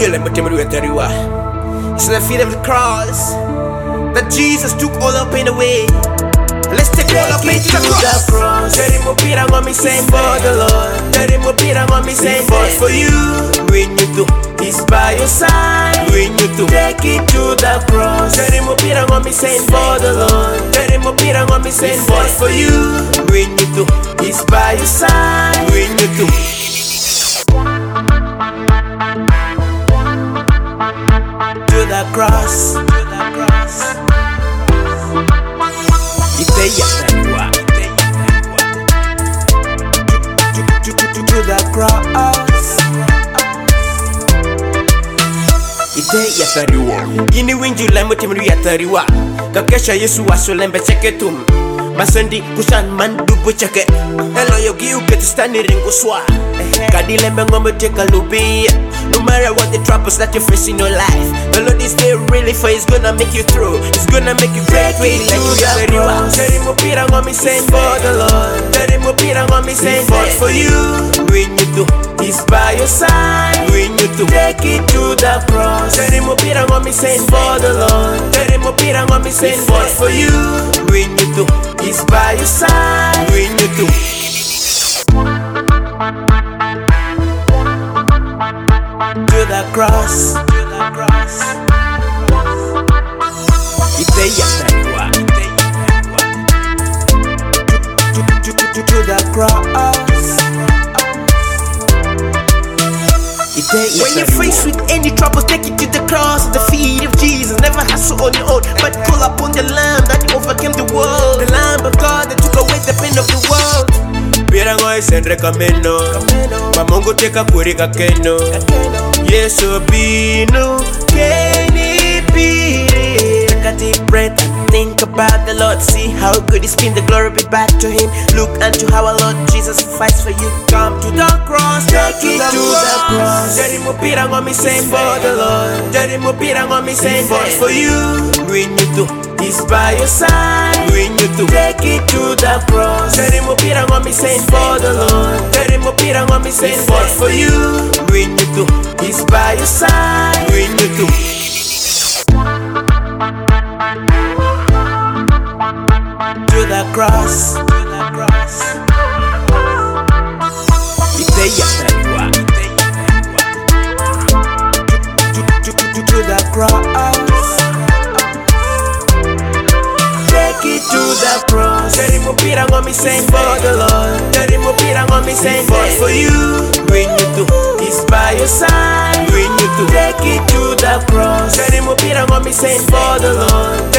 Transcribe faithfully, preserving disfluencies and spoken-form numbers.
feel it, but tell me what tell you why. It's the feet of the cross that Jesus took all our pain away. Let's take all our pain to the cross. Daddy mo pirang on me saying for the Lord. Daddy mo pirang on me saying fought for you. When you do, He's by your side. When you do, take it to the cross. Daddy mo pirang on me saying for the Lord. Daddy mo pirang on me saying fought for you. When you do, He's by your side. When you do. To the cross, to the cross. Iteya tariwa, to, to, to, to, to the cross. Iteya tariwa. Ini winju la mutimru ya tariwa. Kakesha Yesu wasolembe cheketum. Masandi kusan mandubu cheke. Hello yogi uke tistani ringu swa. Kadile mengomo take a lubi. No matter what the troubles that you face in your life, the Lord is there really for. He's gonna make you through. He's gonna make you great. Like you very well. Daddy mo pirang on me saying for the Lord. Daddy mo pirang on me saying fought for you. When you do, He's by your side. When you do, take it to the cross. Daddy mo pirang on me saying for the Lord. Daddy mo pirang on me saying fought for you. When you do, He's by your side. When you do. To the cross, to the cross. Iteya tariwa, to, to, to, to, to the cross. Iteya when you're faced with any troubles, take it to the cross, the feet of Jesus. Never hustle on your own, but call upon the Lamb that overcame the world. The Lamb of God that took away the pain of the world. Pirango es el recamino, mamongo teka kurika keno. Yesu bino keni piri. Take a deep breath and think about the Lord. See how good He's been, the glory be back to Him. Look unto how our Lord Jesus fights for you. Come to the cross, take it to the cross. Daddy mo pirang on me saying for the Lord. Daddy mo pirang on me saying fought for you. When you do, He's by your side. When you do, take it to the cross. Daddy mo pirang on me saying for the Lord. Daddy mo pirang on me saying fought for you. When you do, He's by your side. When you do. To the cross, to the cross. Iteya tariwa, to, to, to, to, to the cross. Take it to the cross. Daddy mo pirang on me saying for the Lord. Daddy mo pirang on me saying fought for you. When you do, He's by your side. When you do, take it to the cross. Daddy mo pirang on me saying for the Lord.